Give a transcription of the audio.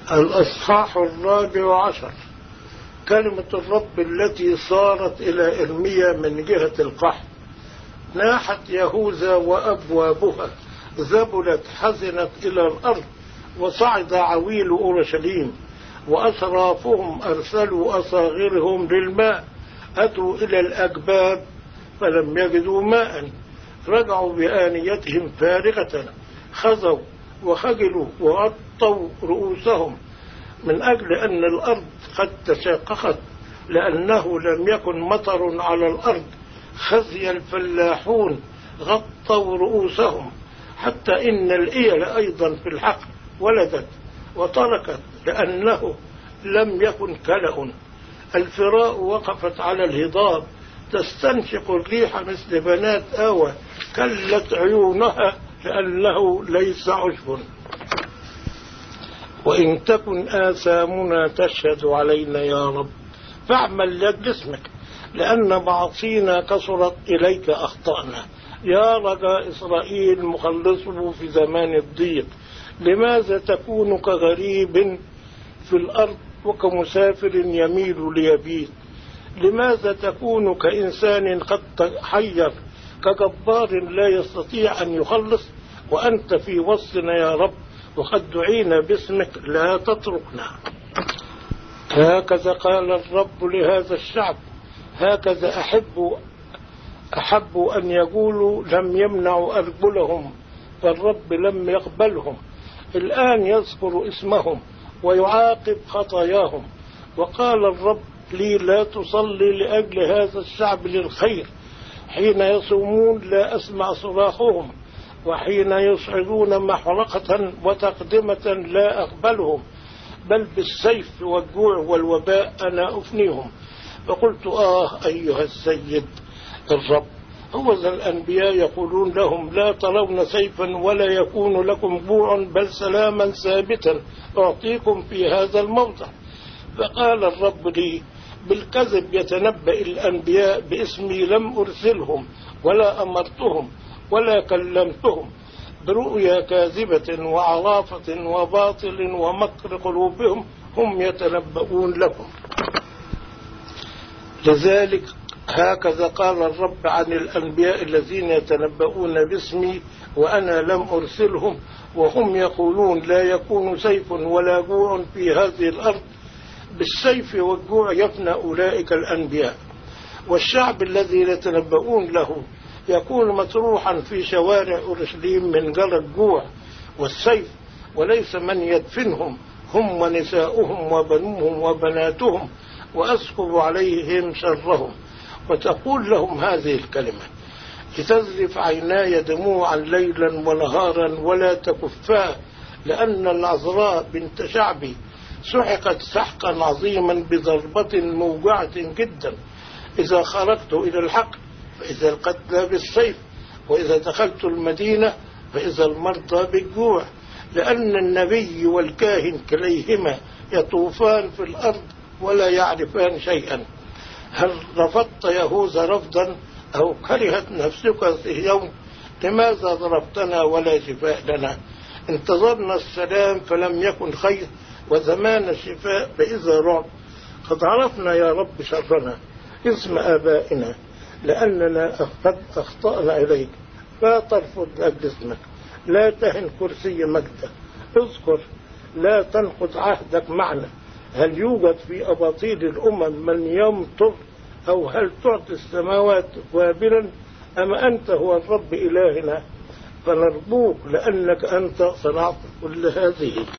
الأصحاح 14. كلمة الرب التي صارت إلى إرميا من جهة القحط. ناحت يهوذا وأبوابها، ذبلت حزنت إلى الأرض، وصعد عويل أورشليم، وأسرافهم أرسلوا أصاغرهم للماء، أتوا إلى الأجباب فلم يجدوا ماء، رجعوا بآنيتهم فارغة، خزوا وخجلوا وغطوا رؤوسهم من أجل أن الأرض قد تشققت، لأنه لم يكن مطر على الأرض. خزي الفلاحون، غطوا رؤوسهم، حتى إن الإيل أيضا في الحق ولدت وتركت، لأنه لم يكن كلأ. الفراء وقفت على الهضاب، تستنشق الريح مثل بنات آوى، كلت عيونها لأنه ليس عشب. وإن تكن آثامنا تشهد علينا يا رب، فاعمل لأجل اسمك، لأن معاصينا كثرت إليك أخطأنا. يا رجاء إسرائيل مخلصه في زمان الضيق، لماذا تكون كغريب في الأرض وكمسافر يميل ليبيت؟ لماذا تكون كإنسان قد تحير، كجبار لا يستطيع أن يخلص؟ وأنت في وسطنا يا رب، وقد دعينا باسمك، لا تتركنا. هكذا قال الرب لهذا الشعب، هكذا أحبوا أن يقولوا، لم يمنعوا أرجلهم فالرب لم يقبلهم. الآن يذكر اسمهم ويعاقب خطاياهم. وقال الرب لي، لا تصلي لأجل هذا الشعب للخير. حين يصومون لا أسمع صراخهم، وحين يصعدون محرقة وتقدمة لا أقبلهم، بل بالسيف والجوع والوباء أنا أفنيهم. فقلت أيها السيد الرب، هوذا الأنبياء يقولون لهم، لا ترون سيفا ولا يكون لكم جوع، بل سلاما ثابتا أعطيكم في هذا الموضع. فقال الرب لي، بالكذب يتنبأ الأنبياء باسمي، لم أرسلهم ولا أمرتهم ولا كلمتهم، برؤيا كاذبة وعرافة وباطل ومكر قلوبهم هم يتنبؤون لكم. لذلك هكذا قال الرب عن الأنبياء الذين يتنبؤون باسمي وأنا لم أرسلهم، وهم يقولون لا يكون سيف ولا جوع في هذه الأرض. بالسيف والجوع يفنى أولئك الأنبياء، والشعب الذي يتنبؤون له يكون مطروحا في شوارع أورشليم من جرى الجوع والسيف، وليس من يدفنهم، هم ونساؤهم وبنوهم وبناتهم، وأسكب عليهم شرهم. وتقول لهم هذه الكلمة، لتذرف عيناي دموعا ليلا ونهارا ولا تكفا، لأن العذراء بنت شعبي سحقت سحقا عظيما بضربة موجعة جدا. إذا خرجت إلى الحق فإذا القتلى بالسيف، وإذا دخلت المدينة فإذا المرضى بالجوع، لأن النبي والكاهن كليهما يطوفان في الأرض ولا يعرفان شيئا. هل رفضت يهوذا رفضا، أو كرهت نفسك صهيون؟ لماذا ضربتنا ولا شفاء لنا؟ انتظرنا السلام فلم يكن خير، وزمان الشفاء فإذا رعب. قد عرفنا يا رب شرنا، اسم آبائنا، لأننا قد أخطأنا إليك. لا ترفض لأجل اسمك، لا تهن كرسي مجدك. اذكر، لا تنقض عهدك معنا. هل يوجد في أباطيل الأمم من يمطر، أو هل تعطي السماوات وابلا؟ أما أنت هو الرب إلهنا، فنرجوك لأنك أنت صنعت كل هذه.